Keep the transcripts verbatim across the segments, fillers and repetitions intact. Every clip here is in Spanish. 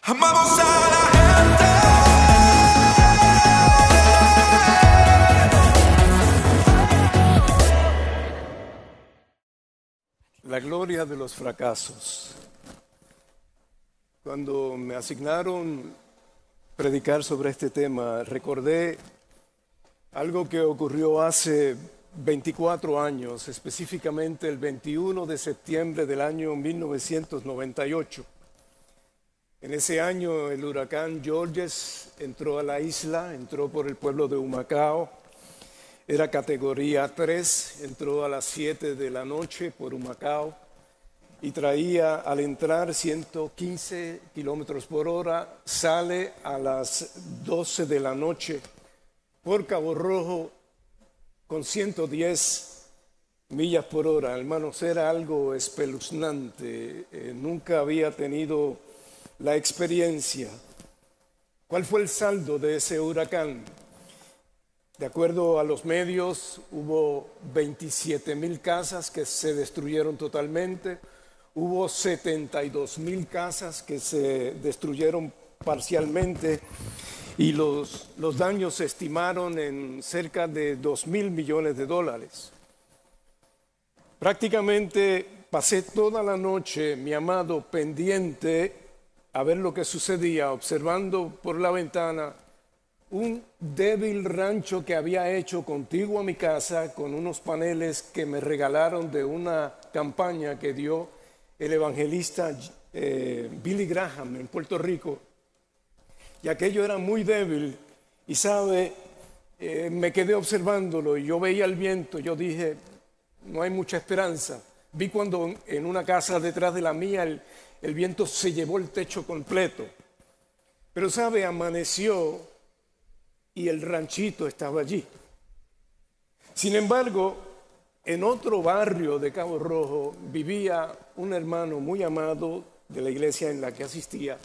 Amamos a la gente. La gloria de los fracasos. Cuando me asignaron predicar sobre este tema, recordé algo que ocurrió hace veinticuatro años, específicamente el veintiuno de septiembre del año mil novecientos noventa y ocho. En ese año el huracán Georges entró a la isla, entró por el pueblo de Humacao, era categoría tres, entró a las siete de la noche por Humacao y traía al entrar ciento quince kilómetros por hora, sale a las doce de la noche por Cabo Rojo con ciento diez millas por hora. Hermanos, era algo espeluznante, eh, nunca había tenido la experiencia. ¿Cuál fue el saldo de ese huracán? De acuerdo a los medios, hubo veintisiete mil casas que se destruyeron totalmente, hubo setenta y dos mil casas que se destruyeron parcialmente y los, los daños se estimaron en cerca de dos mil millones de dólares. Prácticamente pasé toda la noche, mi amado, pendiente a ver lo que sucedía, observando por la ventana un débil rancho que había hecho contiguo a mi casa con unos paneles que me regalaron de una campaña que dio el evangelista eh, Billy Graham en Puerto Rico. Y aquello era muy débil y, sabe, eh, me quedé observándolo y yo veía el viento, yo dije, no hay mucha esperanza. Vi cuando en una casa detrás de la mía el, el viento se llevó el techo completo. Pero, sabe, amaneció y el ranchito estaba allí. Sin embargo, en otro barrio de Cabo Rojo vivía un hermano muy amado de la iglesia en la que asistía.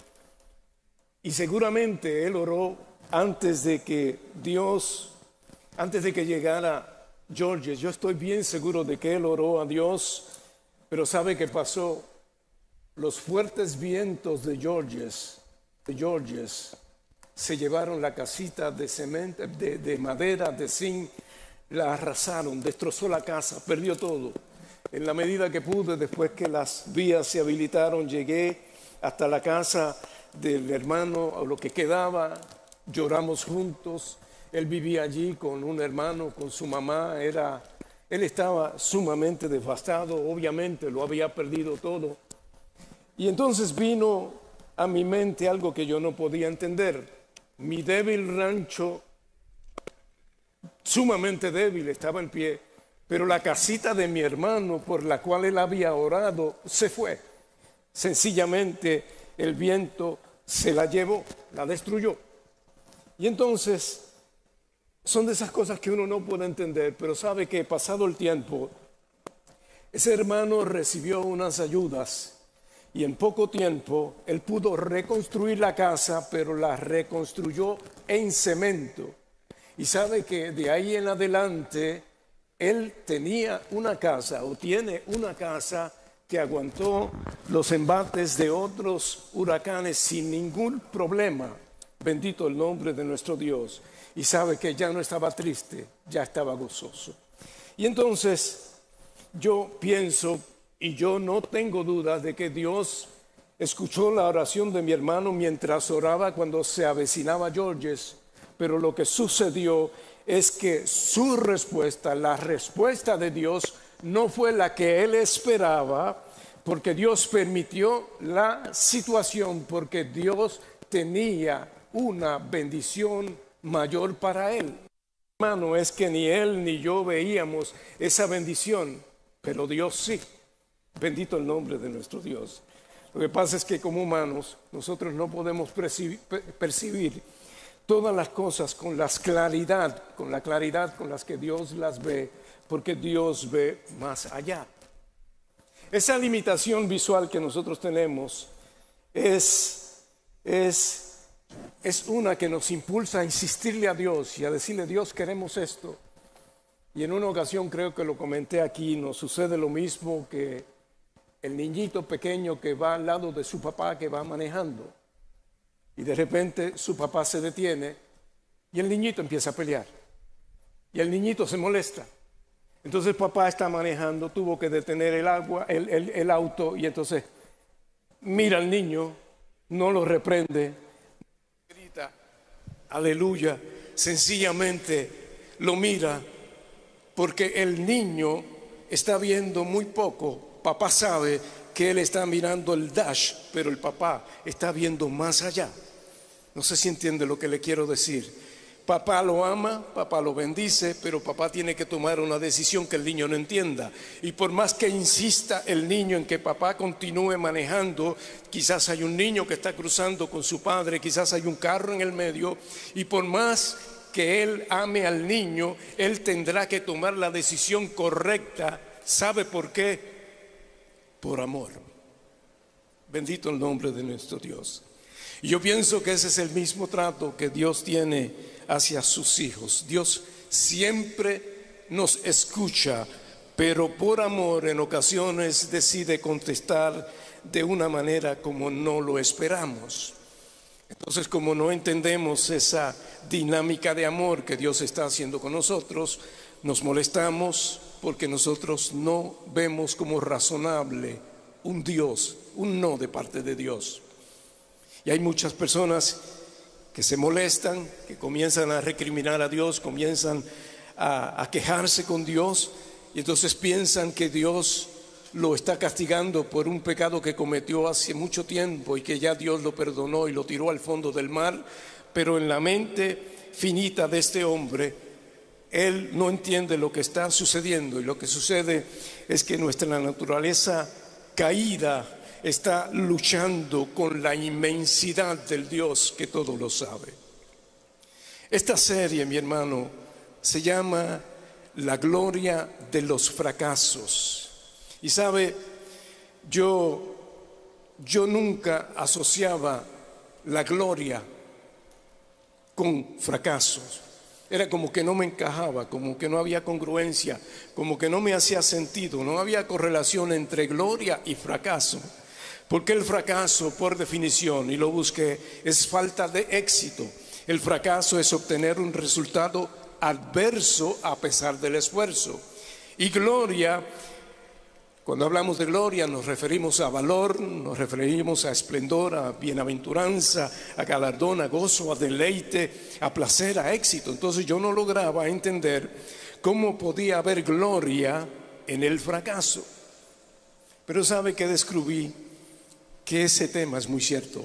Y seguramente él oró antes de que Dios, antes de que llegara Georges. Yo estoy bien seguro de que él oró a Dios, pero ¿sabe qué pasó? Los fuertes vientos de Georges, de Georges, se llevaron la casita de cemento, de, de madera, de zinc, la arrasaron, destrozó la casa, perdió todo. En la medida que pude, después que las vías se habilitaron, llegué hasta la casa del hermano, o lo que quedaba, lloramos juntos. Él vivía allí con un hermano, con su mamá, era, él estaba sumamente devastado, obviamente lo había perdido todo. Y entonces vino a mi mente algo que yo no podía entender. Mi débil rancho, sumamente débil, estaba en pie, pero la casita de mi hermano por la cual él había orado se fue. Sencillamente el viento se la llevó, la destruyó. Y entonces son de esas cosas que uno no puede entender, pero sabe que pasado el tiempo, ese hermano recibió unas ayudas. Y en poco tiempo él pudo reconstruir la casa, pero la reconstruyó en cemento. Y sabe que de ahí en adelante él tenía una casa o tiene una casa que aguantó los embates de otros huracanes sin ningún problema. Bendito el nombre de nuestro Dios. Y sabe que ya no estaba triste, ya estaba gozoso. Y entonces yo pienso, y yo no tengo dudas de que Dios escuchó la oración de mi hermano mientras oraba cuando se avecinaba Georges, pero lo que sucedió es que su respuesta, la respuesta de Dios, no fue la que él esperaba, porque Dios permitió la situación, porque Dios tenía una bendición mayor para él. Hermano, es que ni él ni yo veíamos esa bendición, pero Dios sí. Bendito el nombre de nuestro Dios. Lo que pasa es que como humanos nosotros no podemos percibir, percibir todas las cosas con la claridad, con la claridad con las que Dios las ve, porque Dios ve más allá. Esa limitación visual que nosotros tenemos es, es, es una que nos impulsa a insistirle a Dios y a decirle, Dios, queremos esto. Y en una ocasión, creo que lo comenté aquí, nos sucede lo mismo que el niñito pequeño que va al lado de su papá que va manejando. Y de repente su papá se detiene y el niñito empieza a pelear. Y el niñito se molesta. Entonces el papá está manejando, tuvo que detener el, agua, el, el, el auto y entonces mira al niño, no lo reprende, grita, aleluya, sencillamente lo mira porque el niño está viendo muy poco. Papá sabe que él está mirando el dash, pero el papá está viendo más allá. No sé si entiende lo que le quiero decir. Papá lo ama, papá lo bendice, pero papá tiene que tomar una decisión que el niño no entienda. Y por más que insista el niño en que papá continúe manejando, quizás hay un niño que está cruzando con su padre, quizás hay un carro en el medio, y por más que él ame al niño, él tendrá que tomar la decisión correcta. ¿Sabe por qué? Por amor. Bendito el nombre de nuestro Dios. Y yo pienso que ese es el mismo trato que Dios tiene hacia sus hijos. Dios siempre nos escucha, pero por amor en ocasiones decide contestar de una manera como no lo esperamos. Entonces, como no entendemos esa dinámica de amor que Dios está haciendo con nosotros, nos molestamos porque nosotros no vemos como razonable un Dios, un no de parte de Dios. Y hay muchas personas que se molestan, que comienzan a recriminar a Dios, comienzan a, a quejarse con Dios, y entonces piensan que Dios lo está castigando por un pecado que cometió hace mucho tiempo y que ya Dios lo perdonó y lo tiró al fondo del mar. Pero en la mente finita de este hombre, él no entiende lo que está sucediendo, y lo que sucede es que nuestra naturaleza caída está luchando con la inmensidad del Dios que todo lo sabe. Esta serie, mi hermano, se llama La gloria de los fracasos. Y sabe, yo, yo nunca asociaba la gloria con fracasos. Era como que no me encajaba, como que no había congruencia, como que no me hacía sentido, no había correlación entre gloria y fracaso. Porque el fracaso, por definición, y lo busqué, es falta de éxito. El fracaso es obtener un resultado adverso a pesar del esfuerzo. Y gloria, cuando hablamos de gloria, nos referimos a valor, nos referimos a esplendor, a bienaventuranza, a galardón, a gozo, a deleite, a placer, a éxito. Entonces yo no lograba entender cómo podía haber gloria en el fracaso. Pero sabe que descubrí que ese tema es muy cierto.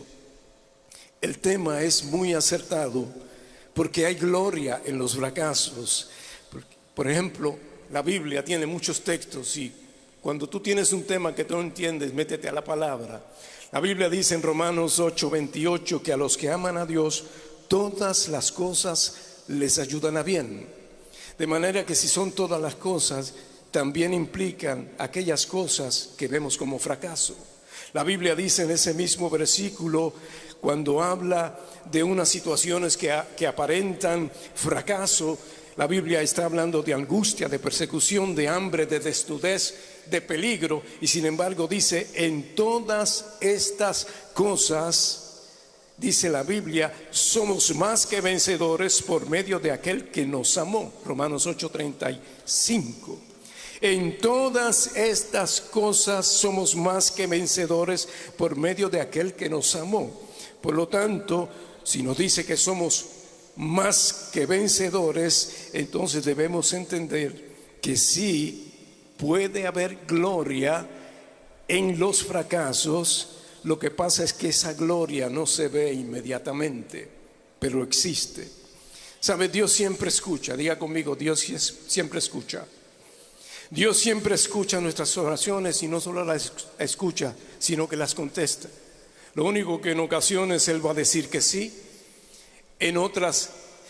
El tema es muy acertado porque hay gloria en los fracasos. Por ejemplo, la Biblia tiene muchos textos y cuando tú tienes un tema que tú no entiendes, métete a la palabra. La Biblia dice en Romanos ocho veintiocho que a los que aman a Dios todas las cosas les ayudan a bien. De manera que si son todas las cosas, también implican aquellas cosas que vemos como fracaso. La Biblia dice en ese mismo versículo, cuando habla de unas situaciones que, que aparentan fracaso, la Biblia está hablando de angustia, de persecución, de hambre, de desnudez, de peligro, y sin embargo dice, en todas estas cosas, dice la Biblia, somos más que vencedores por medio de aquel que nos amó. Romanos ocho treinta y cinco. En todas estas cosas somos más que vencedores por medio de aquel que nos amó. Por lo tanto, si nos dice que somos más que vencedores, entonces debemos entender que sí puede haber gloria en los fracasos. Lo que pasa es que esa gloria no se ve inmediatamente, pero existe. ¿Sabe? Dios siempre escucha. Diga conmigo, Dios siempre escucha. Dios siempre escucha nuestras oraciones y no solo las escucha, sino que las contesta. Lo único que en ocasiones Él va a decir que sí, en otras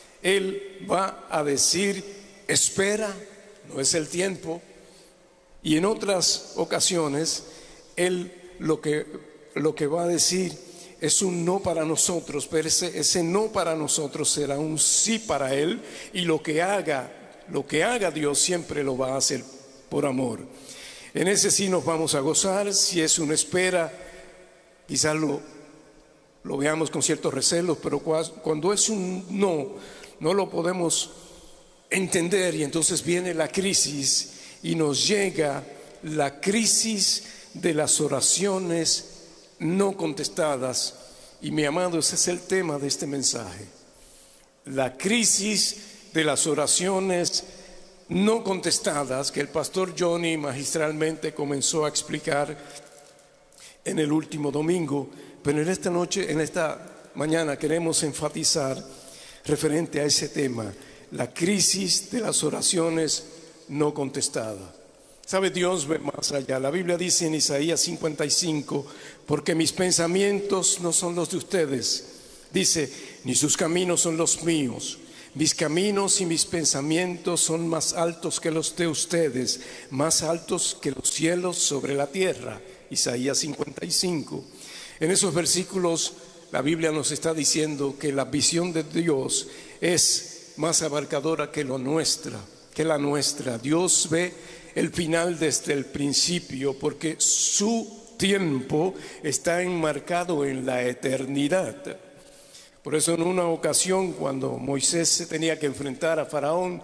Él va a decir espera, no es el tiempo, y en otras ocasiones Él lo que, lo que va a decir es un no para nosotros, pero ese, ese no para nosotros será un sí para Él, y lo que haga, lo que haga Dios siempre lo va a hacer por amor. En ese sí nos vamos a gozar. Si es una espera, quizás lo, lo veamos con ciertos recelos, pero cuando es un no, no lo podemos entender y entonces viene la crisis y nos llega la crisis de las oraciones no contestadas. Y mi amado, ese es el tema de este mensaje. La crisis de las oraciones no contestadas que el pastor Johnny magistralmente comenzó a explicar en el último domingo, pero en esta noche, en esta mañana queremos enfatizar referente a ese tema, la crisis de las oraciones no contestadas. ¿Sabe? Dios ve más allá. La Biblia dice en Isaías cincuenta y cinco, porque mis pensamientos no son los de ustedes. Dice, ni sus caminos son los míos. Mis caminos y mis pensamientos son más altos que los de ustedes, más altos que los cielos sobre la tierra. Isaías cincuenta y cinco. En esos versículos la Biblia nos está diciendo que la visión de Dios es más abarcadora que lo nuestra, que la nuestra. Dios ve el final desde el principio porque su tiempo está enmarcado en la eternidad. Por eso en una ocasión cuando Moisés se tenía que enfrentar a Faraón,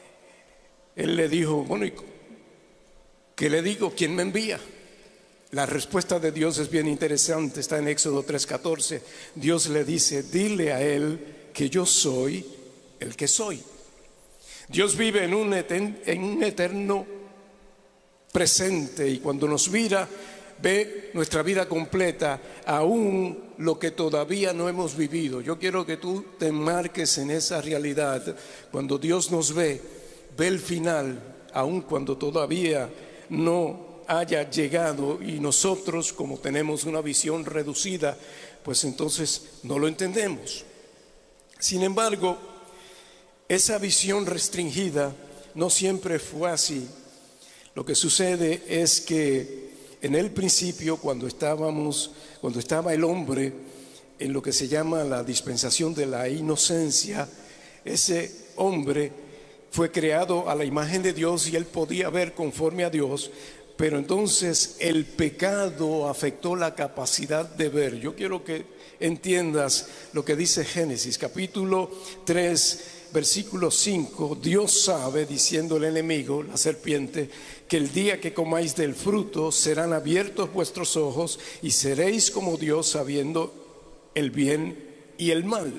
él le dijo, bueno, ¿y qué le digo? ¿Quién me envía? La respuesta de Dios es bien interesante, está en Éxodo tres catorce. Dios le dice, dile a él que yo soy el que soy. Dios vive en un, en un eterno presente y cuando nos mira ve nuestra vida completa, aún lo que todavía no hemos vivido. Yo quiero que tú te enmarques en esa realidad. Cuando Dios nos ve, ve el final, aún cuando todavía no haya llegado y nosotros, como tenemos una visión reducida, pues entonces no lo entendemos. Sin embargo, esa visión restringida no siempre fue así. Lo que sucede es que en el principio, cuando estábamos, cuando estaba el hombre en lo que se llama la dispensación de la inocencia, ese hombre fue creado a la imagen de Dios y él podía ver conforme a Dios, pero entonces el pecado afectó la capacidad de ver. Yo quiero que entiendas lo que dice Génesis, capítulo tres, versículo cinco. Dios sabe, diciendo el enemigo, la serpiente, que el día que comáis del fruto serán abiertos vuestros ojos y seréis como Dios, sabiendo el bien y el mal.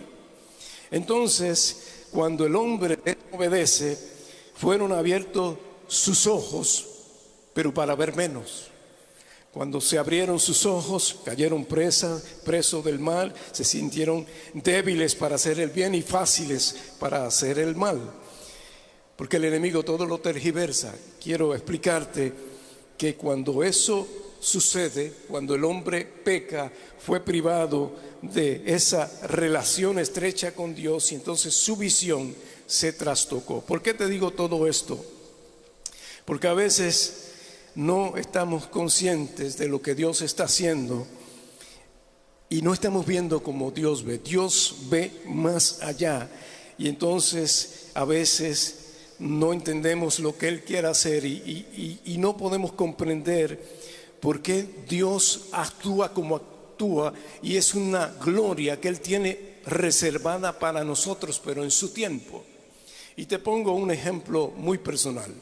Entonces, cuando el hombre obedece, fueron abiertos sus ojos, pero para ver menos. Cuando se abrieron sus ojos, cayeron presa, presos del mal, se sintieron débiles para hacer el bien y fáciles para hacer el mal. Porque el enemigo todo lo tergiversa. Quiero explicarte que cuando eso sucede, cuando el hombre peca, fue privado de esa relación estrecha con Dios y entonces su visión se trastocó. ¿Por qué te digo todo esto? Porque a veces no estamos conscientes de lo que Dios está haciendo y no estamos viendo como Dios ve. Dios ve más allá y entonces a veces no entendemos lo que Él quiere hacer y, y, y no podemos comprender por qué Dios actúa como actúa, y es una gloria que Él tiene reservada para nosotros, pero en su tiempo. Y te pongo un ejemplo muy personal.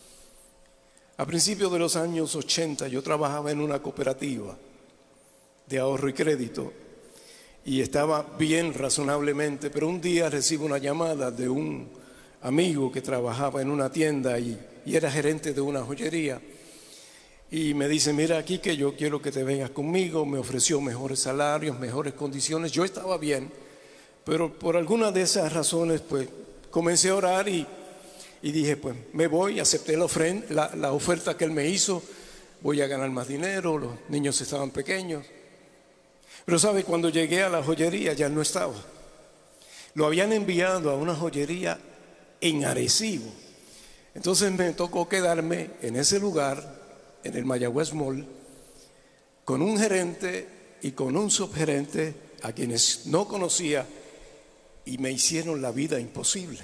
A principios de los años ochenta yo trabajaba en una cooperativa de ahorro y crédito y estaba bien razonablemente, pero un día recibo una llamada de un amigo que trabajaba en una tienda y, y era gerente de una joyería y me dice, mira aquí que yo quiero que te vengas conmigo. Me ofreció mejores salarios, mejores condiciones. Yo estaba bien, pero por alguna de esas razones pues comencé a orar y Y dije, pues me voy, acepté la, ofrenda, la, la oferta que él me hizo, voy a ganar más dinero, los niños estaban pequeños. Pero sabe, cuando llegué a la joyería ya no estaba. Lo habían enviado a una joyería en Arecibo. Entonces me tocó quedarme en ese lugar, en el Mayagüez Mall, con un gerente y con un subgerente a quienes no conocía y me hicieron la vida imposible.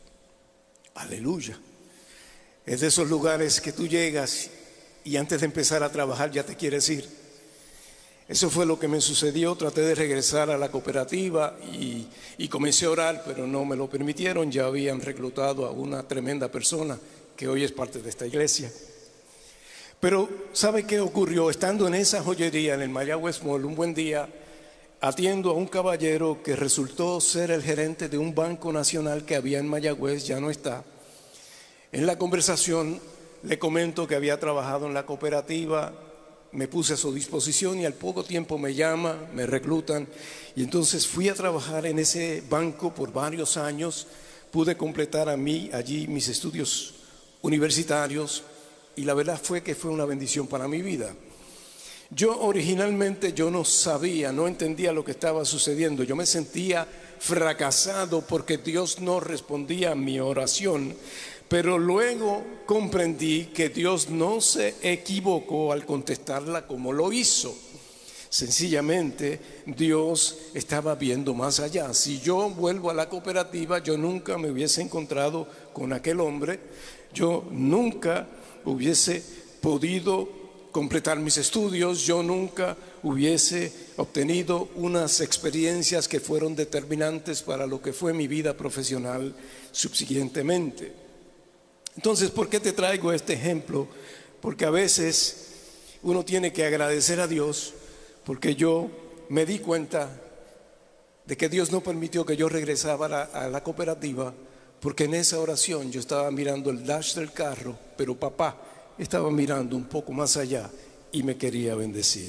Aleluya. Es de esos lugares que tú llegas y antes de empezar a trabajar ya te quieres ir. Eso fue lo que me sucedió. Traté de regresar a la cooperativa y, y comencé a orar, pero no me lo permitieron. Ya habían reclutado a una tremenda persona que hoy es parte de esta iglesia. Pero ¿sabe qué ocurrió? Estando en esa joyería, en el Mayagüez Mall, un buen día, atiendo a un caballero que resultó ser el gerente de un banco nacional que había en Mayagüez, ya no está. En la conversación le comento que había trabajado en la cooperativa, me puse a su disposición y al poco tiempo me llama, me reclutan y entonces fui a trabajar en ese banco por varios años. Pude completar a mí allí mis estudios universitarios y la verdad fue que fue una bendición para mi vida. Yo originalmente yo no sabía, no entendía lo que estaba sucediendo. Yo me sentía fracasado porque Dios no respondía a mi oración. Pero luego comprendí que Dios no se equivocó al contestarla como lo hizo. Sencillamente Dios estaba viendo más allá. Si yo vuelvo a la cooperativa, yo nunca me hubiese encontrado con aquel hombre. Yo nunca hubiese podido completar mis estudios, yo nunca hubiese obtenido unas experiencias que fueron determinantes para lo que fue mi vida profesional subsiguientemente. Entonces, ¿por qué te traigo este ejemplo? Porque a veces uno tiene que agradecer a Dios, porque yo me di cuenta de que Dios no permitió que yo regresara a la, a la cooperativa, porque en esa oración yo estaba mirando el dash del carro, pero papá estaba mirando un poco más allá y me quería bendecir.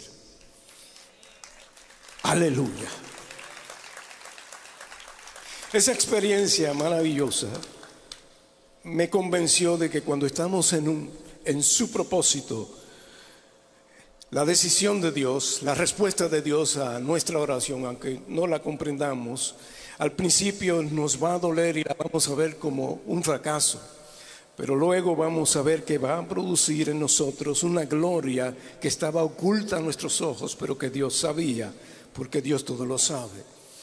Aleluya. Esa experiencia maravillosa me convenció de que cuando estamos en, un, en su propósito, la decisión de Dios, la respuesta de Dios a nuestra oración, aunque no la comprendamos, al principio nos va a doler y la vamos a ver como un fracaso. Pero luego vamos a ver que va a producir en nosotros una gloria que estaba oculta a nuestros ojos, pero que Dios sabía, porque Dios todo lo sabe.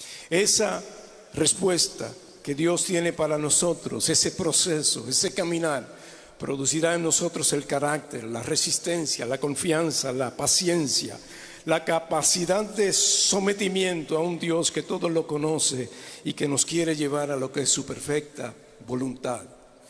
Esa respuesta que Dios tiene para nosotros, ese proceso, ese caminar, producirá en nosotros el carácter, la resistencia, la confianza, la paciencia, la capacidad de sometimiento a un Dios que todo lo conoce y que nos quiere llevar a lo que es su perfecta voluntad.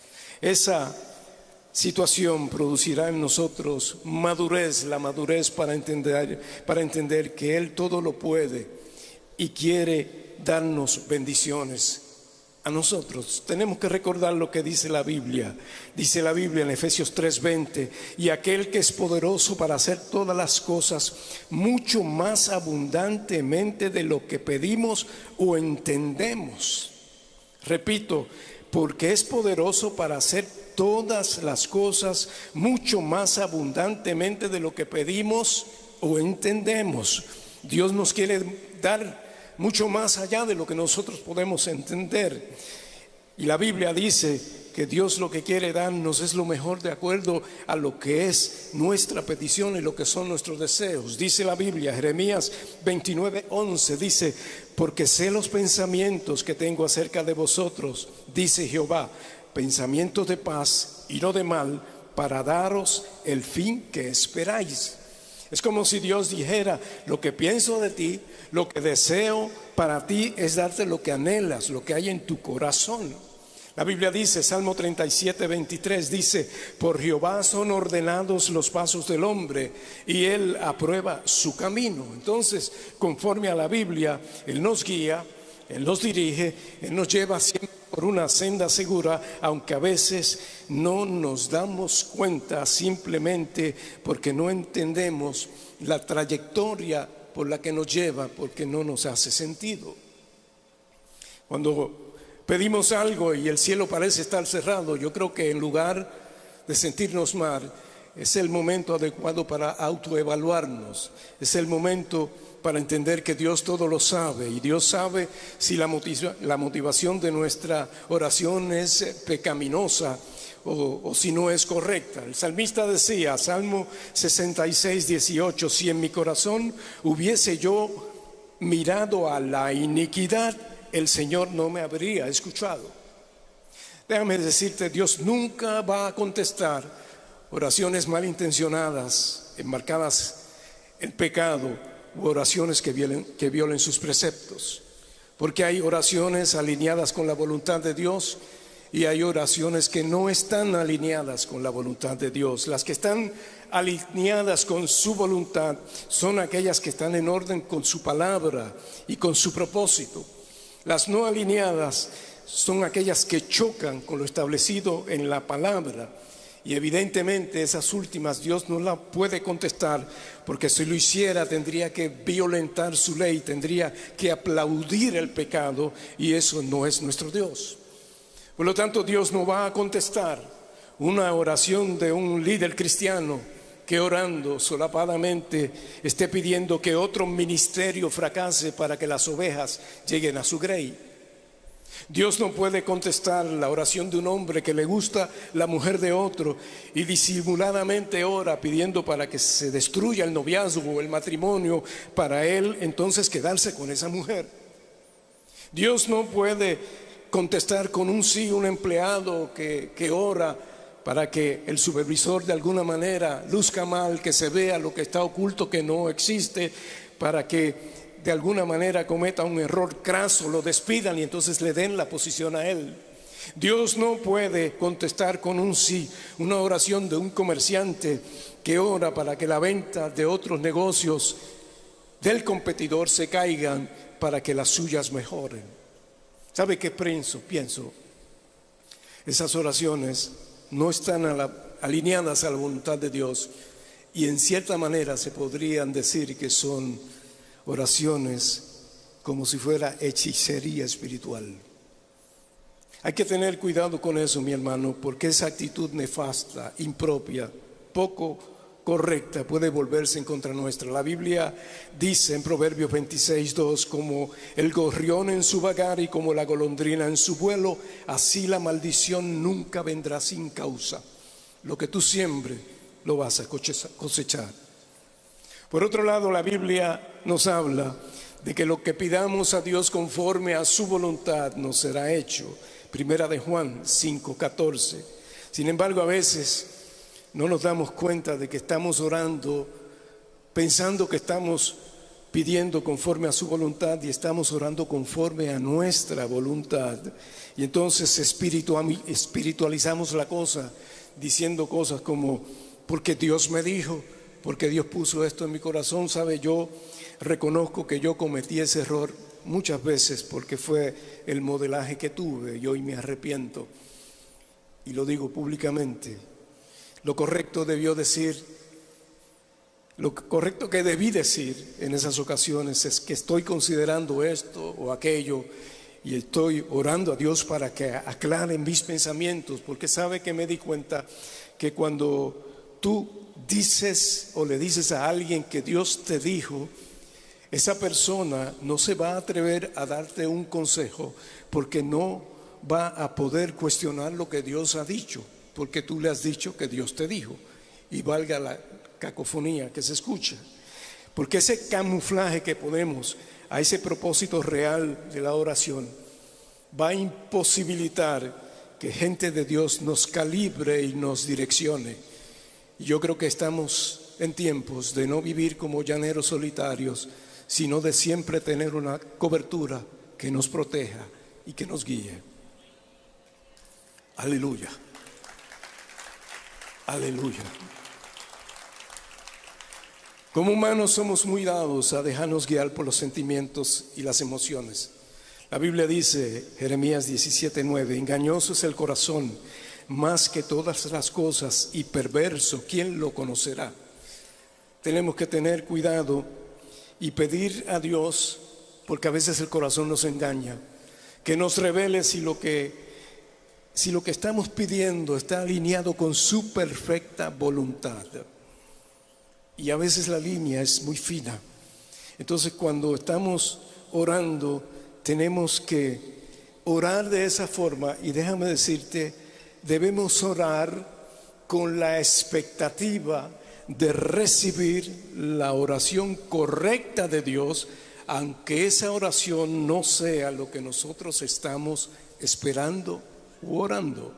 Esa situación producirá en nosotros madurez, la madurez para entender, para entender que Él todo lo puede y quiere darnos bendiciones a nosotros. Tenemos que recordar lo que dice la Biblia. Dice la Biblia en Efesios tres veinte, y aquel que es poderoso para hacer todas las cosas mucho más abundantemente de lo que pedimos o entendemos. Repito, porque es poderoso para hacer todas las cosas mucho más abundantemente de lo que pedimos o entendemos. Dios nos quiere dar mucho más allá de lo que nosotros podemos entender. Y la Biblia dice que Dios lo que quiere darnos es lo mejor de acuerdo a lo que es nuestra petición y lo que son nuestros deseos. Dice la Biblia, Jeremías veintinueve once, dice: porque sé los pensamientos que tengo acerca de vosotros, dice Jehová, pensamientos de paz y no de mal, para daros el fin que esperáis. Es como si Dios dijera: lo que pienso de ti, lo que deseo para ti es darte lo que anhelas, lo que hay en tu corazón. La Biblia dice, Salmo treinta y siete veintitrés, dice: por Jehová son ordenados los pasos del hombre y Él aprueba su camino. Entonces, conforme a la Biblia, Él nos guía, Él nos dirige, Él nos lleva siempre por una senda segura, aunque a veces no nos damos cuenta simplemente porque no entendemos la trayectoria por la que nos lleva, porque no nos hace sentido. Cuando pedimos algo y el cielo parece estar cerrado, yo creo que en lugar de sentirnos mal, es el momento adecuado para autoevaluarnos, es el momento para entender que Dios todo lo sabe y Dios sabe si la motiva- la motivación de nuestra oración es pecaminosa o, o si no es correcta. El salmista decía, Salmo sesenta y seis dieciocho, si en mi corazón hubiese yo mirado a la iniquidad, el Señor no me habría escuchado. Déjame decirte, Dios nunca va a contestar oraciones malintencionadas, enmarcadas en pecado, u oraciones que violen, que violen sus preceptos. Porque hay oraciones alineadas con la voluntad de Dios y hay oraciones que no están alineadas con la voluntad de Dios. Las que están alineadas con su voluntad son aquellas que están en orden con su palabra y con su propósito. Las no alineadas son aquellas que chocan con lo establecido en la palabra. Y evidentemente esas últimas Dios no las puede contestar, porque si lo hiciera tendría que violentar su ley, tendría que aplaudir el pecado, y eso no es nuestro Dios. Por lo tanto, Dios no va a contestar una oración de un líder cristiano que orando solapadamente esté pidiendo que otro ministerio fracase para que las ovejas lleguen a su grey. Dios no puede contestar la oración de un hombre que le gusta la mujer de otro y disimuladamente ora pidiendo para que se destruya el noviazgo o el matrimonio, para él entonces quedarse con esa mujer. Dios no puede contestar con un sí un empleado que, que ora para que el supervisor de alguna manera luzca mal, que se vea lo que está oculto, que no existe, para que de alguna manera cometa un error craso, lo despidan y entonces le den la posición a él. Dios no puede contestar con un sí una oración de un comerciante que ora para que la venta de otros negocios del competidor se caigan para que las suyas mejoren. ¿Sabe qué pienso? Pienso, esas oraciones no están a la, alineadas a la voluntad de Dios, y en cierta manera se podrían decir que son oraciones como si fuera hechicería espiritual. Hay que tener cuidado con eso, mi hermano, porque esa actitud nefasta, impropia, poco correcta puede volverse en contra nuestra. La Biblia dice en Proverbios veintiséis dos, como el gorrión en su vagar y como la golondrina en su vuelo, así la maldición nunca vendrá sin causa. Lo que tú siembres lo vas a cosechar. Por otro lado, la Biblia nos habla de que lo que pidamos a Dios conforme a su voluntad nos será hecho. Primera de Juan cinco catorce. Sin embargo, a veces no nos damos cuenta de que estamos orando pensando que estamos pidiendo conforme a su voluntad y estamos orando conforme a nuestra voluntad. Y entonces espiritualizamos la cosa diciendo cosas como, porque Dios me dijo, porque Dios puso esto en mi corazón. Sabe, yo reconozco que yo cometí ese error muchas veces porque fue el modelaje que tuve y hoy me arrepiento y lo digo públicamente. Lo correcto debió decir, lo correcto que debí decir en esas ocasiones es que estoy considerando esto o aquello y estoy orando a Dios para que aclare mis pensamientos, porque sabe que me di cuenta que cuando tú dices o le dices a alguien que Dios te dijo, esa persona no se va a atrever a darte un consejo porque no va a poder cuestionar lo que Dios ha dicho, porque tú le has dicho que Dios te dijo, y valga la cacofonía que se escucha, porque ese camuflaje que ponemos a ese propósito real de la oración va a imposibilitar que gente de Dios nos calibre y nos direccione. Y yo creo que estamos en tiempos de no vivir como llaneros solitarios, sino de siempre tener una cobertura que nos proteja y que nos guíe. Aleluya. Aleluya. Como humanos somos muy dados a dejarnos guiar por los sentimientos y las emociones. La Biblia dice, Jeremías diecisiete nueve, engañoso es el corazón más que todas las cosas y perverso, ¿quién lo conocerá? Tenemos que tener cuidado y pedir a Dios, porque a veces el corazón nos engaña, que nos revele si lo que, si lo que estamos pidiendo está alineado con su perfecta voluntad. Y a veces la línea es muy fina. Entonces, cuando estamos orando, tenemos que orar de esa forma. Y déjame decirte, debemos orar con la expectativa de recibir la oración correcta de Dios, aunque esa oración no sea lo que nosotros estamos esperando u orando.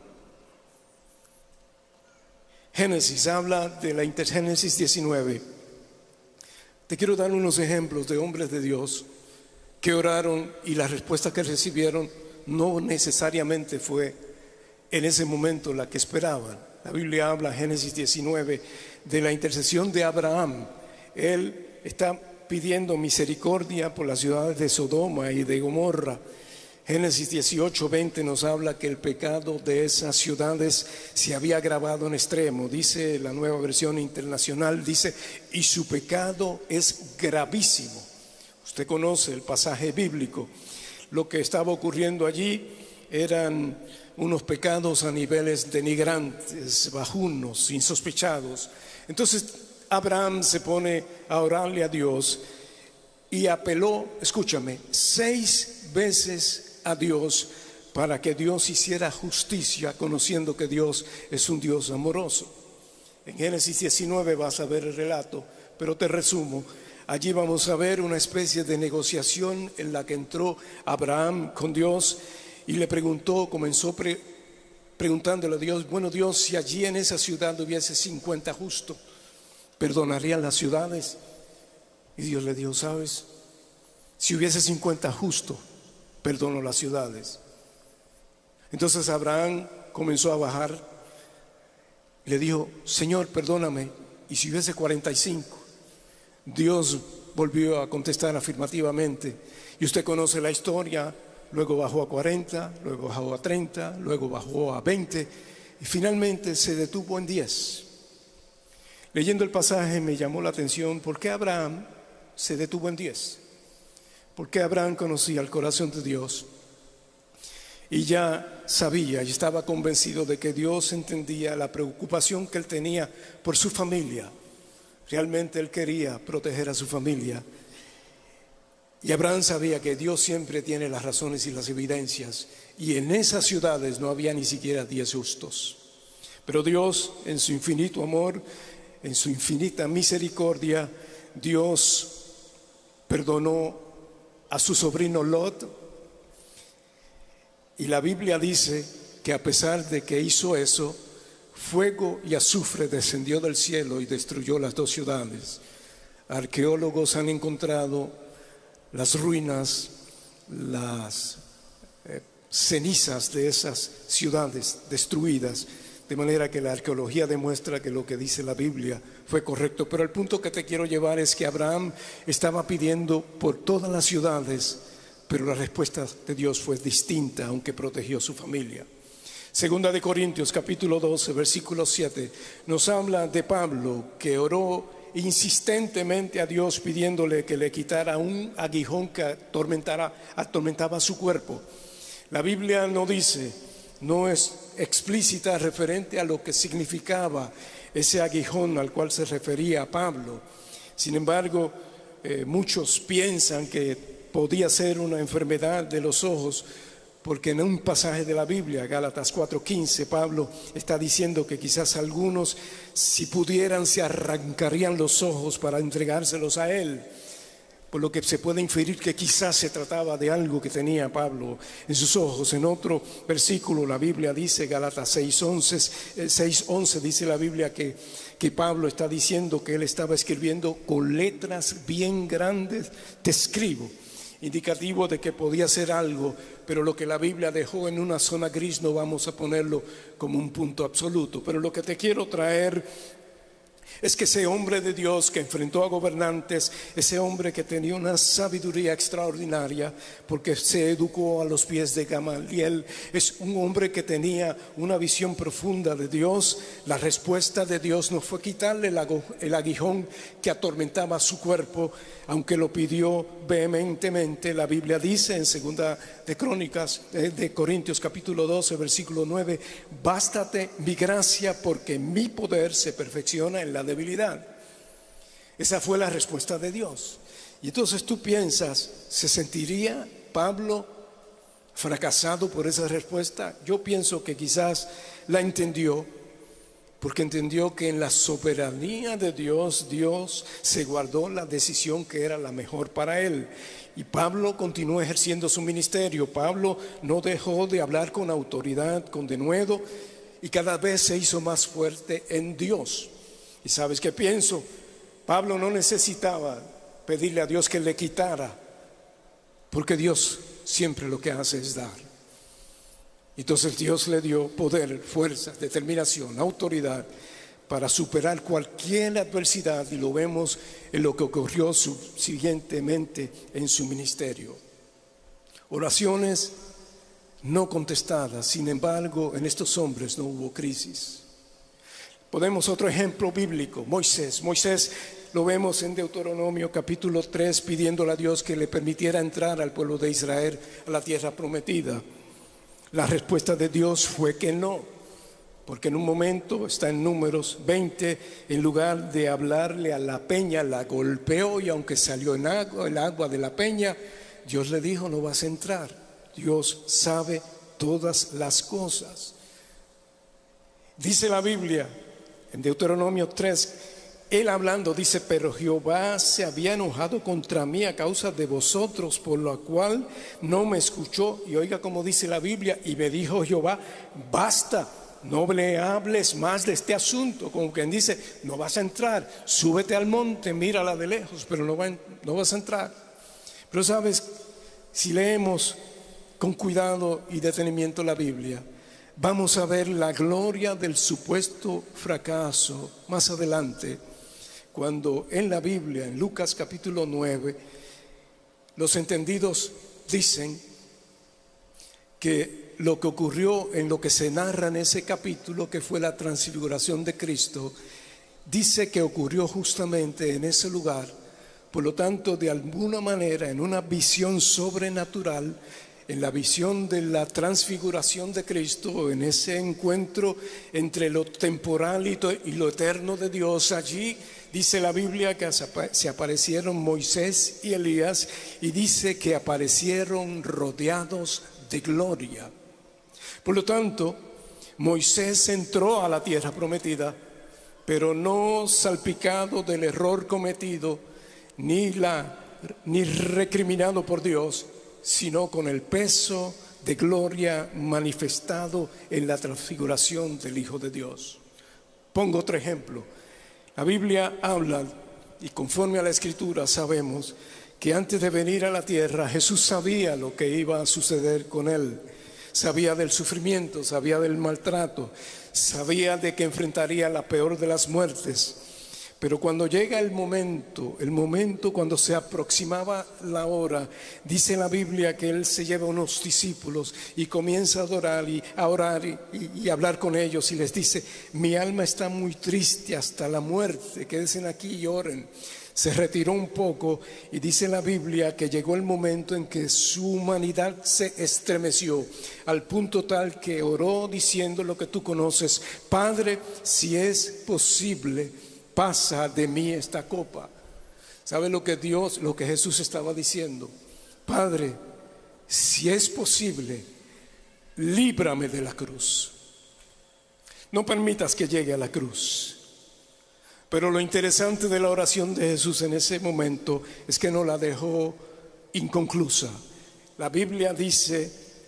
Génesis habla de la intergénesis diecinueve. Te quiero dar unos ejemplos de hombres de Dios que oraron y la respuesta que recibieron no necesariamente fue en ese momento la que esperaban. La Biblia habla en Génesis diecinueve de la intercesión de Abraham. Él está pidiendo misericordia por las ciudades de Sodoma y de Gomorra. Génesis dieciocho veinte nos habla que el pecado de esas ciudades se había agravado en extremo. Dice la Nueva Versión Internacional, dice, y su pecado es gravísimo. Usted conoce el pasaje bíblico. Lo que estaba ocurriendo allí eran unos pecados a niveles denigrantes, bajunos, insospechados. Entonces Abraham se pone a orarle a Dios y apeló, escúchame, seis veces a Dios para que Dios hiciera justicia, conociendo que Dios es un Dios amoroso. En Génesis diecinueve vas a ver el relato, pero te resumo. Allí vamos a ver una especie de negociación en la que entró Abraham con Dios y le preguntó, comenzó pre, preguntándole a Dios, bueno Dios, si allí en esa ciudad hubiese cincuenta justos, ¿perdonarían las ciudades? Y Dios le dijo, ¿sabes? Si hubiese cincuenta justos, perdono las ciudades. Entonces Abraham comenzó a bajar, le dijo, Señor, perdóname, y si hubiese cuarenta y cinco. Dios volvió a contestar afirmativamente, y usted conoce la historia. Luego bajó a cuarenta, luego bajó a treinta, luego bajó a veinte y finalmente se detuvo en diez. Leyendo el pasaje me llamó la atención, ¿por qué Abraham se detuvo en diez? Porque Abraham conocía el corazón de Dios y ya sabía y estaba convencido de que Dios entendía la preocupación que él tenía por su familia. Realmente él quería proteger a su familia. Y Abraham sabía que Dios siempre tiene las razones y las evidencias. Y en esas ciudades no había ni siquiera diez justos. Pero Dios, en su infinito amor, en su infinita misericordia, Dios perdonó a su sobrino Lot. Y la Biblia dice que a pesar de que hizo eso, fuego y azufre descendió del cielo y destruyó las dos ciudades. Arqueólogos han encontrado las ruinas, las eh, cenizas de esas ciudades destruidas, de manera que la arqueología demuestra que lo que dice la Biblia fue correcto. Pero el punto que te quiero llevar es que Abraham estaba pidiendo por todas las ciudades, pero la respuesta de Dios fue distinta, aunque protegió su familia. Segunda de Corintios capítulo doce versículo siete nos habla de Pablo que oró insistentemente a Dios pidiéndole que le quitara un aguijón que atormentara, atormentaba su cuerpo. La Biblia no dice, no es explícita referente a lo que significaba ese aguijón al cual se refería Pablo. Sin embargo, eh, muchos piensan que podía ser una enfermedad de los ojos, porque en un pasaje de la Biblia, Gálatas cuatro quince, Pablo está diciendo que quizás algunos, si pudieran, se arrancarían los ojos para entregárselos a él, por lo que se puede inferir que quizás se trataba de algo que tenía Pablo en sus ojos. En otro versículo la Biblia dice, Gálatas seis once, dice la Biblia que, que Pablo está diciendo que él estaba escribiendo con letras bien grandes, te escribo, indicativo de que podía ser algo, pero lo que la Biblia dejó en una zona gris no vamos a ponerlo como un punto absoluto. Pero lo que te quiero traer es que ese hombre de Dios que enfrentó a gobernantes, ese hombre que tenía una sabiduría extraordinaria porque se educó a los pies de Gamaliel, es un hombre que tenía una visión profunda de Dios. La respuesta de Dios no fue quitarle el aguijón que atormentaba su cuerpo, aunque lo pidió vehementemente. La Biblia dice en segunda de Crónicas, de Corintios capítulo doce versículo nueve, bástate mi gracia porque mi poder se perfecciona en la debilidad. Esa fue la respuesta de Dios. Y entonces tú piensas, ¿se sentiría Pablo fracasado por esa respuesta? Yo pienso que quizás la entendió, porque entendió que en la soberanía de Dios, Dios se guardó la decisión que era la mejor para él. Y Pablo continuó ejerciendo su ministerio. Pablo no dejó de hablar con autoridad, con denuedo, y cada vez se hizo más fuerte en Dios. ¿Y sabes qué pienso? Pablo no necesitaba pedirle a Dios que le quitara, porque Dios siempre lo que hace es dar. Entonces Dios le dio poder, fuerza, determinación, autoridad para superar cualquier adversidad, y lo vemos en lo que ocurrió subsiguientemente en su ministerio. Oraciones no contestadas, sin embargo, en estos hombres no hubo crisis. Podemos otro ejemplo bíblico, Moisés. Moisés lo vemos en Deuteronomio capítulo tres, pidiéndole a Dios que le permitiera entrar al pueblo de Israel a la tierra prometida. La respuesta de Dios fue que no, porque en un momento, está en Números veinte, en lugar de hablarle a la peña, la golpeó, y aunque salió en agua, el agua de la peña, Dios le dijo: no vas a entrar. Dios sabe todas las cosas. Dice la Biblia en Deuteronomio tres, él hablando dice: pero Jehová se había enojado contra mí a causa de vosotros, por lo cual no me escuchó. Y oiga como dice la Biblia: y me dijo Jehová: basta, no le hables más de este asunto. Como quien dice: no vas a entrar, súbete al monte, mírala de lejos, pero no, va, no vas a entrar. Pero sabes, si leemos con cuidado y detenimiento la Biblia, vamos a ver la gloria del supuesto fracaso más adelante, cuando en la Biblia, en Lucas capítulo nueve, los entendidos dicen que lo que ocurrió en lo que se narra en ese capítulo, que fue la transfiguración de Cristo, dice que ocurrió justamente en ese lugar. Por lo tanto, de alguna manera, en una visión sobrenatural, en la visión de la transfiguración de Cristo, en ese encuentro entre lo temporal y lo eterno de Dios, allí dice la Biblia que se aparecieron Moisés y Elías, y dice que aparecieron rodeados de gloria. Por lo tanto, Moisés entró a la tierra prometida, pero no salpicado del error cometido, ni, la, ni recriminado por Dios, sino con el peso de gloria manifestado en la transfiguración del Hijo de Dios. Pongo otro ejemplo. La Biblia habla, y conforme a la Escritura sabemos, que antes de venir a la tierra Jesús sabía lo que iba a suceder con él. Sabía del sufrimiento, sabía del maltrato, sabía de que enfrentaría la peor de las muertes. Pero cuando llega el momento, el momento cuando se aproximaba la hora, dice la Biblia que él se lleva a unos discípulos y comienza a adorar y a orar y, y, y hablar con ellos, y les dice: mi alma está muy triste hasta la muerte, quédense aquí y oren. Se retiró un poco, y dice la Biblia que llegó el momento en que su humanidad se estremeció, al punto tal que oró diciendo lo que tú conoces: Padre, si es posible, pasa de mí esta copa. ¿Sabe lo que Dios, lo que Jesús estaba diciendo? Padre, si es posible, líbrame de la cruz. No permitas que llegue a la cruz. Pero lo interesante de la oración de Jesús en ese momento es que no la dejó inconclusa. La Biblia dice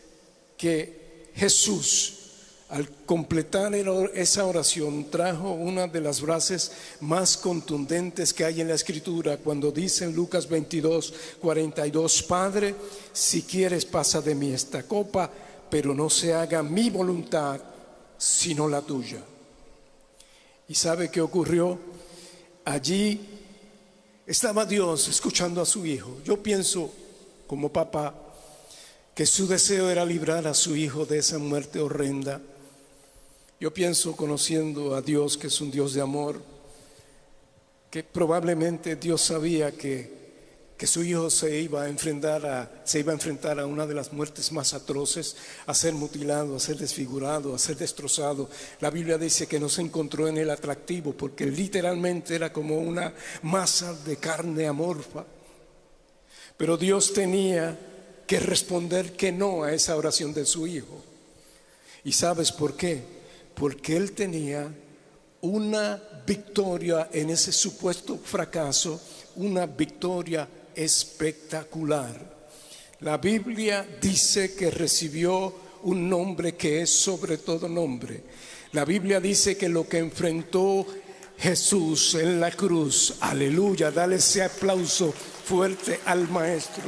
que Jesús, al completar esa oración, trajo una de las frases más contundentes que hay en la Escritura, cuando dice en Lucas veintidós, cuarenta y dos: Padre, si quieres, pasa de mí esta copa, pero no se haga mi voluntad sino la tuya. ¿Y sabe qué ocurrió? Allí estaba Dios escuchando a su hijo. Yo pienso, como papá, que su deseo era librar a su hijo de esa muerte horrenda. Yo pienso, conociendo a Dios, que es un Dios de amor, que probablemente Dios sabía que, que su hijo se iba a enfrentar a, se iba a enfrentar a una de las muertes más atroces, a ser mutilado, a ser desfigurado, a ser destrozado. La Biblia dice que no se encontró en él atractivo, porque literalmente era como una masa de carne amorfa. Pero Dios tenía que responder que no a esa oración de su hijo. ¿Y sabes por qué? Porque él tenía una victoria en ese supuesto fracaso, una victoria espectacular. La Biblia dice que recibió un nombre que es sobre todo nombre. La Biblia dice que lo que enfrentó Jesús en la cruz. Aleluya, dale ese aplauso fuerte al Maestro.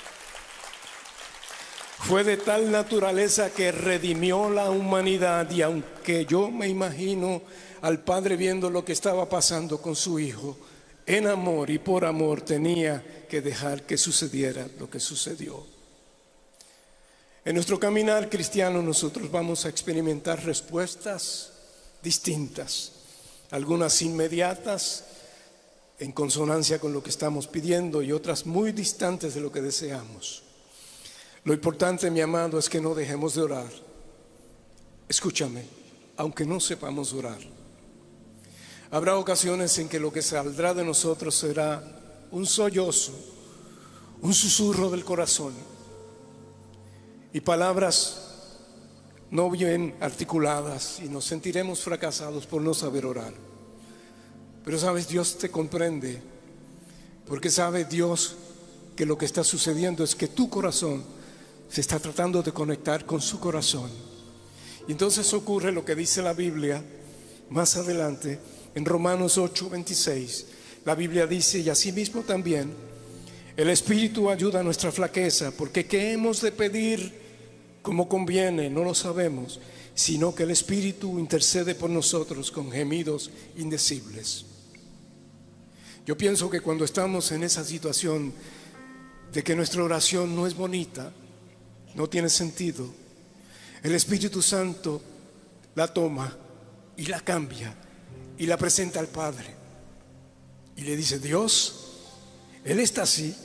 Fue de tal naturaleza que redimió la humanidad, y aunque yo me imagino al Padre viendo lo que estaba pasando con su Hijo, en amor y por amor tenía que dejar que sucediera lo que sucedió. En nuestro caminar cristiano nosotros vamos a experimentar respuestas distintas, algunas inmediatas en consonancia con lo que estamos pidiendo y otras muy distantes de lo que deseamos. Lo importante, mi amado, es que no dejemos de orar. Escúchame, aunque no sepamos orar. Habrá ocasiones en que lo que saldrá de nosotros será un sollozo, un susurro del corazón y palabras no bien articuladas, y nos sentiremos fracasados por no saber orar. Pero sabes, Dios te comprende, porque sabe Dios que lo que está sucediendo es que tu corazón se está tratando de conectar con su corazón. Y entonces ocurre lo que dice la Biblia más adelante en Romanos ocho veintiséis. La Biblia dice: y asimismo también el Espíritu ayuda a nuestra flaqueza, porque qué hemos de pedir como conviene no lo sabemos, sino que el Espíritu intercede por nosotros con gemidos indecibles. Yo pienso que cuando estamos en esa situación de que nuestra oración no es bonita, no tiene sentido, el Espíritu Santo la toma y la cambia y la presenta al Padre y le dice: Dios, Él está así,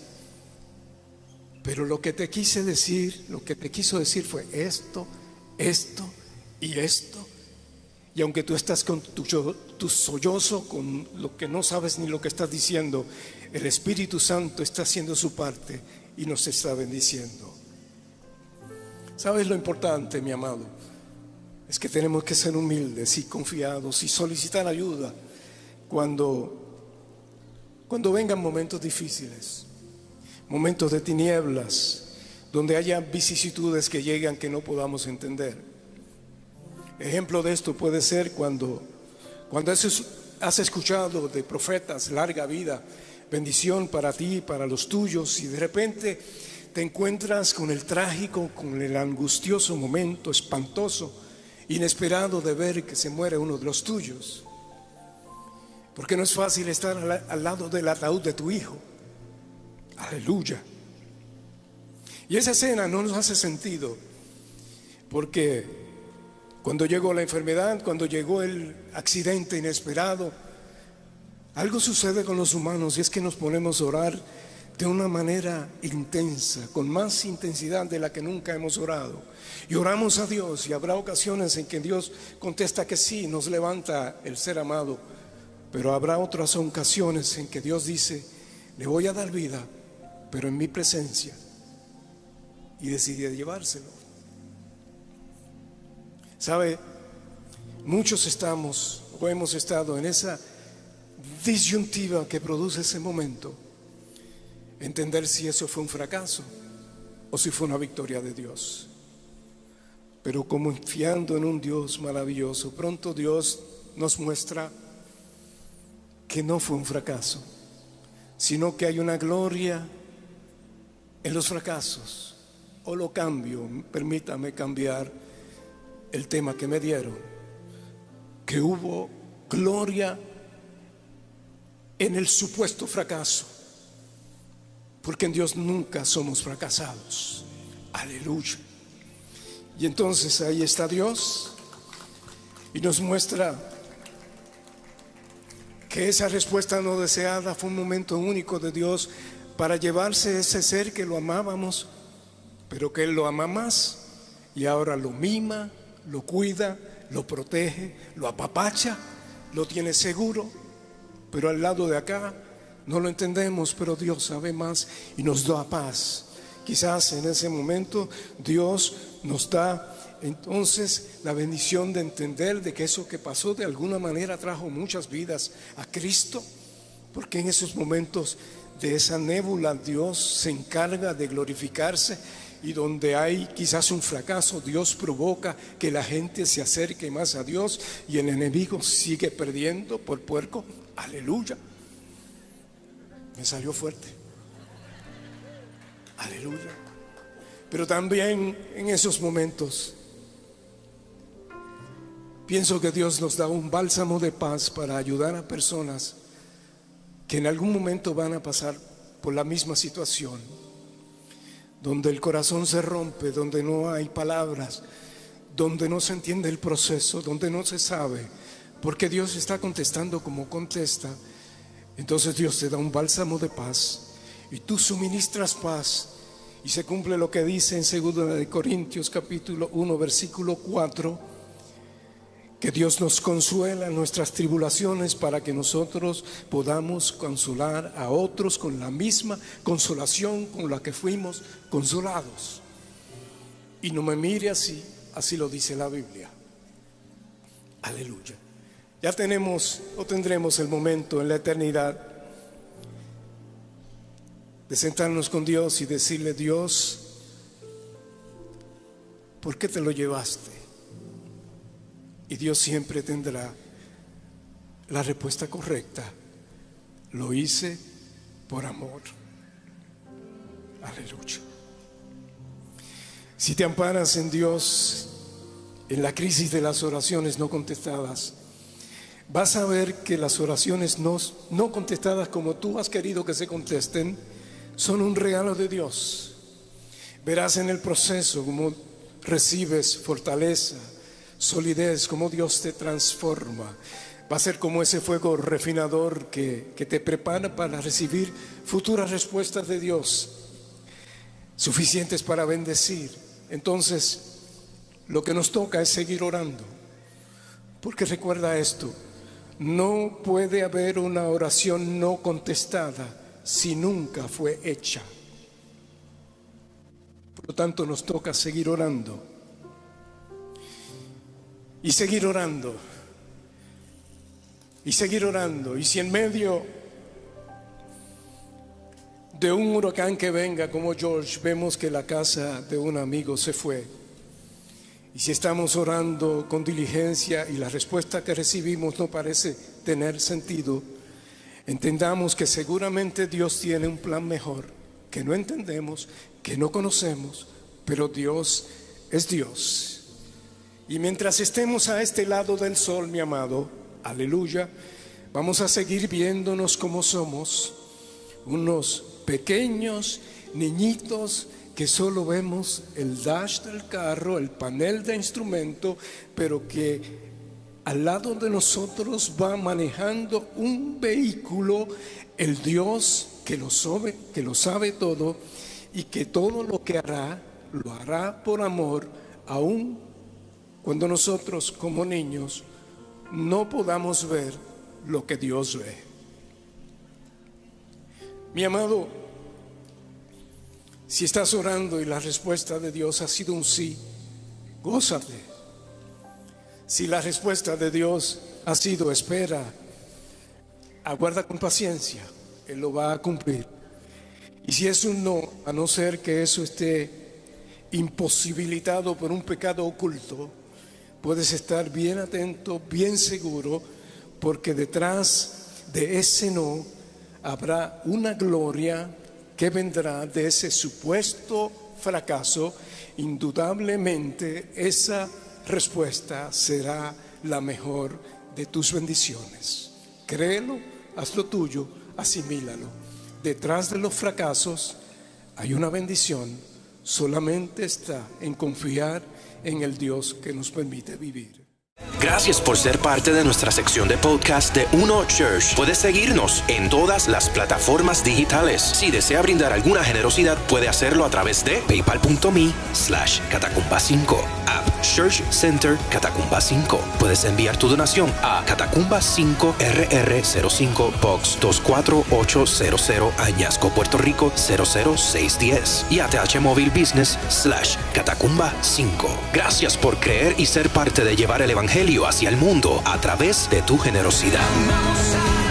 pero lo que te quise decir, lo que te quiso decir fue esto, esto y esto. Y aunque tú estás con tu, tu sollozo, con lo que no sabes ni lo que estás diciendo, el Espíritu Santo está haciendo su parte y nos está bendiciendo. ¿Sabes lo importante, mi amado? Es que tenemos que ser humildes y confiados y solicitar ayuda cuando, cuando vengan momentos difíciles, momentos de tinieblas, donde haya vicisitudes que llegan que no podamos entender. Ejemplo de esto puede ser cuando, cuando has escuchado de profetas, larga vida, bendición para ti y para los tuyos, y de repente te encuentras con el trágico, con el angustioso momento espantoso, inesperado de ver que se muere uno de los tuyos. Porque no es fácil estar al, al lado del ataúd de tu hijo. Aleluya. Y esa escena no nos hace sentido, porque cuando llegó la enfermedad, cuando llegó el accidente inesperado, algo sucede con los humanos, y es que nos ponemos a orar de una manera intensa, con más intensidad de la que nunca hemos orado. Y oramos a Dios, y habrá ocasiones en que Dios contesta que sí, nos levanta el ser amado, pero habrá otras ocasiones en que Dios dice: le voy a dar vida, pero en mi presencia, y decide llevárselo. ¿Sabe? Muchos estamos o hemos estado en esa disyuntiva que produce ese momento, entender si eso fue un fracaso o si fue una victoria de Dios. Pero confiando en un Dios maravilloso, pronto Dios nos muestra que no fue un fracaso, sino que hay una gloria en los fracasos. O lo cambio, permítame cambiar el tema que me dieron, que hubo gloria en el supuesto fracaso, porque en Dios nunca somos fracasados. Aleluya. Y entonces ahí está Dios y nos muestra que esa respuesta no deseada fue un momento único de Dios para llevarse ese ser que lo amábamos, pero que Él lo ama más, y ahora lo mima, lo cuida, lo protege, lo apapacha, lo tiene seguro. Pero al lado de acá no lo entendemos, pero Dios sabe más y nos da paz. Quizás en ese momento Dios nos da entonces la bendición de entender de que eso que pasó de alguna manera trajo muchas vidas a Cristo, porque en esos momentos de esa nébula Dios se encarga de glorificarse Y donde hay quizás un fracaso, Dios provoca que la gente se acerque más a Dios y el enemigo sigue perdiendo por puerco. Aleluya. Me salió fuerte. Aleluya. Pero también en esos momentos pienso que Dios nos da un bálsamo de paz para ayudar a personas que en algún momento van a pasar por la misma situación, donde el corazón se rompe, donde no hay palabras, donde no se entiende el proceso, donde no se sabe, porque Dios está contestando como contesta. Entonces Dios te da un bálsamo de paz y tú suministras paz, y se cumple lo que dice en segunda de Corintios capítulo uno versículo cuatro, que Dios nos consuela en nuestras tribulaciones para que nosotros podamos consolar a otros con la misma consolación con la que fuimos consolados. Y no me mire así, así lo dice la Biblia. Aleluya. Ya tenemos o tendremos el momento en la eternidad de sentarnos con Dios y decirle: Dios, ¿por qué te lo llevaste? Y Dios siempre tendrá la respuesta correcta: lo hice por amor. Aleluya. Si te amparas en Dios en la crisis de las oraciones no contestadas, vas a ver que las oraciones no, no contestadas como tú has querido que se contesten son un regalo de Dios. Verás en el proceso cómo recibes fortaleza, solidez, cómo Dios te transforma. Va a ser como ese fuego refinador que, que te prepara para recibir futuras respuestas de Dios, suficientes para bendecir. Entonces, lo que nos toca es seguir orando, porque recuerda esto: no puede haber una oración no contestada si nunca fue hecha. Por lo tanto, nos toca seguir orando y seguir orando y seguir orando. Y si en medio de un huracán que venga como George vemos que la casa de un amigo se fue, y si estamos orando con diligencia y la respuesta que recibimos no parece tener sentido, entendamos que seguramente Dios tiene un plan mejor, que no entendemos, que no conocemos, pero Dios es Dios. Y mientras estemos a este lado del sol, mi amado, aleluya, vamos a seguir viéndonos como somos, unos pequeños niñitos que solo vemos el dash del carro, el panel de instrumento, pero que al lado de nosotros va manejando un vehículo, el Dios que lo sabe, que lo sabe todo, y que todo lo que hará, lo hará por amor, aun cuando nosotros como niños no podamos ver lo que Dios ve. Mi amado, si estás orando y la respuesta de Dios ha sido un sí, gózate. Si la respuesta de Dios ha sido espera, aguarda con paciencia, Él lo va a cumplir. Y si es un no, a no ser que eso esté imposibilitado por un pecado oculto, puedes estar bien atento, bien seguro, porque detrás de ese no habrá una gloria que vendrá de ese supuesto fracaso. Indudablemente esa respuesta será la mejor de tus bendiciones. Créelo, hazlo tuyo, asimílalo. Detrás de los fracasos hay una bendición, solamente está en confiar en el Dios que nos permite vivir. Gracias por ser parte de nuestra sección de podcast de Uno Church. Puedes seguirnos en todas las plataformas digitales. Si desea brindar alguna generosidad, puede hacerlo a través de paypal.me slash catacumba 5, App Church Center Catacumba cinco. Puedes enviar tu donación a Catacumba cinco R R cero cinco Box dos cuatro ocho cero cero Añasco, Puerto Rico cero cero seis uno cero y a T H Móvil Business slash Catacumba cinco. Gracias por creer y ser parte de llevar el Evangelio hacia el mundo a través de tu generosidad.